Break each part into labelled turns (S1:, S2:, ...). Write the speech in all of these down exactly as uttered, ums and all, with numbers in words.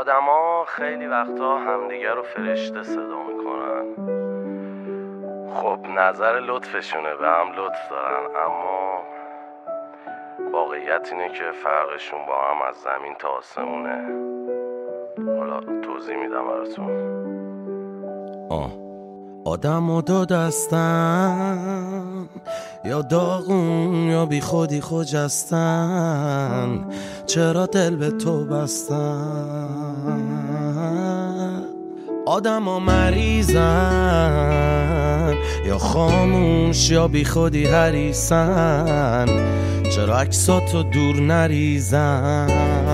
S1: آدما خیلی وقتا همدیگه رو فرشته صدا میکنن. خب نظر لطفشونه، به هم لطف دارن، اما واقعیت اینه که فرقشون با هم از زمین تا آسمونه. حالا توضیح میدم براتون. آه آدم و دو دستن، یا داغون یا بی خودی خجستن، چرا دل به تو بستن؟ آدم ها مریضن، یا خاموش یا بی خودی حریصن، چرا عکساتو دور نریزن؟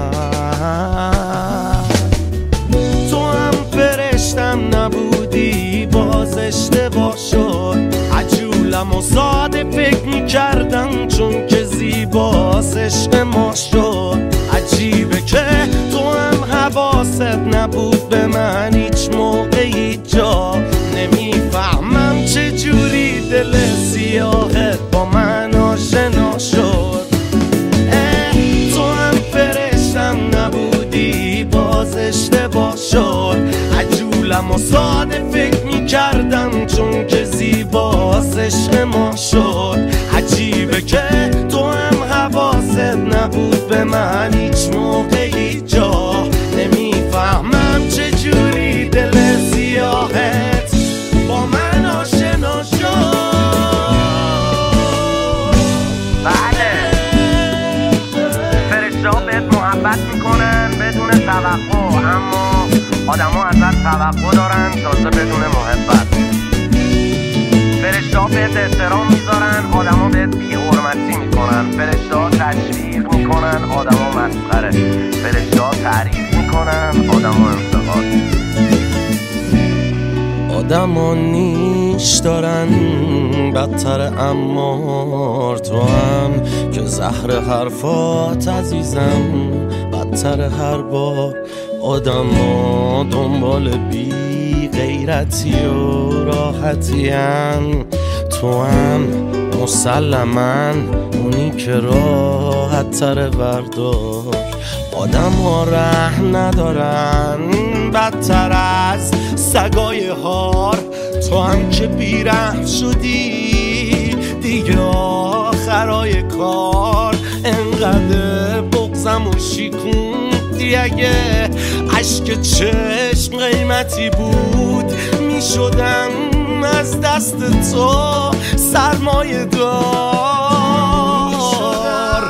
S1: تو هم فرشتم نبودی، باز اشتباه شد. عجولم و ساده فکر میکردم چون که زیباست عشق ما شد. عجیبه که تو هم حواست نبود به من هیچ موقعی جا. نمیفهمم چجوری دل سیاهت با من آشنا شد. تو هم فرشتم نبودی، باز اشتباه شد. عجولم و ساده فکر میکردم چون که زیباست عشق ما شد. عجیبه که تو هم حواست نبود به من هیچ موقعی جا. نمیفهمم چجوری دل سیاهت با من آشنا شد. بله فرشته‌ها بهت محبت میکنن بدون توقع، اما آدم ها ازت توقع دارن تازه بدون محبت. فرشته‌ها بهت احترام میذارن، آدم ها بهت بی حرمتی میکنن. فرشته‌ها تشویق میکنن، آدم ها مسخره. فرشته‌ها تعریف میکنن، آدم ها انتقاد. آدم ها نیش دارن بدتر امار، تو هم که زهر حرفات عزیزم بدتر هر بار. آدم ها دنبال بی غیرتی و راحتی هن، تو هم مسلماً اونی که راحت تر بردار. آدم ها رحم ندارن بدتر از سگای هار، تو هم که بیرحم شدی دیگه آخرای کار. انقدر بغضم و شیکوندی، اگه عشق چشم قیمتی بود میشدم از دست تو سرمایه دار.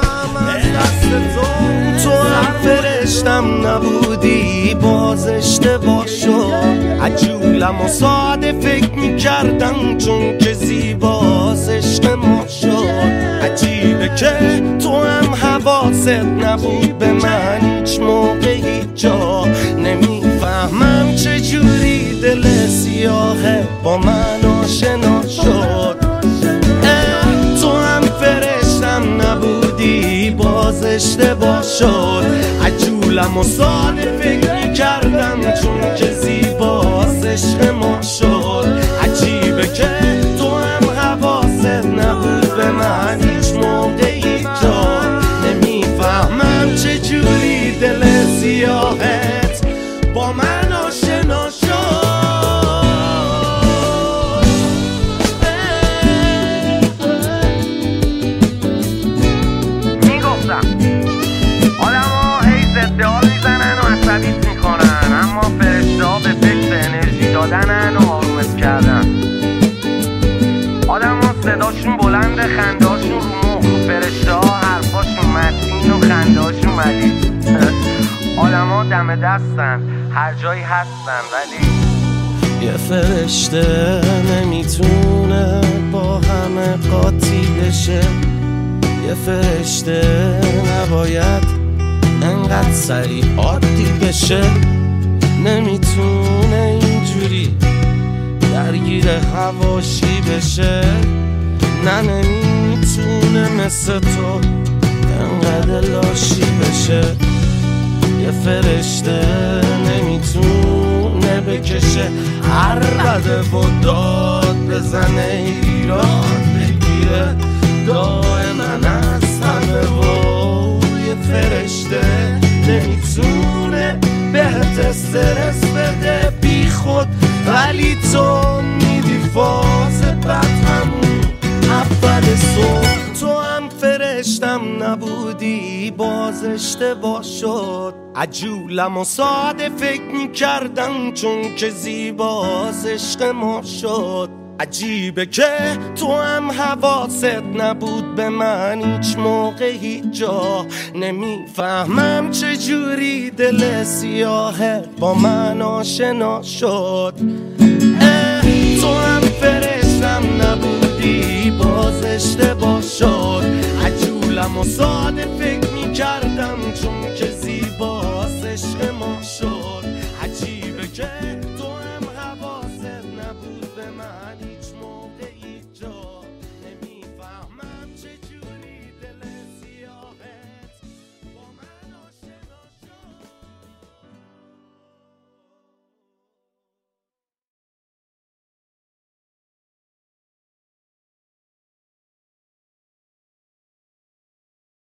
S1: تو هم فرشتم نبودی، باز اشتباه شد. عجولم و ساده فکر میکردم چون که زیباست عشق ما شد. عجیبه که تو هم حواست نبود به من هیچ موقعی جا. نمیفهمم چجوری دل سیاهه با من آشنا شد. تو هم فرشتم نبودی، باز اشتباه شد. عجولم و ساده فکر کردم چون که زیباست عشق ما شد. عجیبه که تو هم حواست نبود به من هیچ موقعی جا. نمیفهمم چجوری دل سیاهت با من آشنا شد. اما فرشته‌ها به فکر انرژی دادنن و آرومت کردن. آدم ها صداشون بلند، خندهاشون رو مخ. فرشته‌ها حرفاشون متین و خندهاشون ملیز. آدم ها دم دستن، هر جایی هستن، ولی یه فرشته نمیتونه با همه قاطی بشه. یه فرشته نباید انقدر سریع عادی بشه. نمیتونه اینجوری درگیر حواشی بشه. نه نمیتونه مثل تو انقدر لاشی بشه. یه فرشته نمیتونه بکشه هر بده و داد بزنه، ایراد بگیره دائما از همه. و یه فرشته نمیتونه به بهت استرس بده بی خود، ولی تو میدی فاز بد همون اول صبح. تو هم فرشتم نبودی باز اشتباه شد، عجولم و ساده فکر میکردم چون که زیباز عشق ما شد. عجیبه که تو هم حواست نبود به من هیچ موقع هیچ جا، نمیفهمم چجوری دل سیاهه با من آشنا شد. تو هم فرشتم نبودی باز اشتباه شد، عجولم و ساده فکر میکردم چون که زیباست عشق ما شد. عجیبه که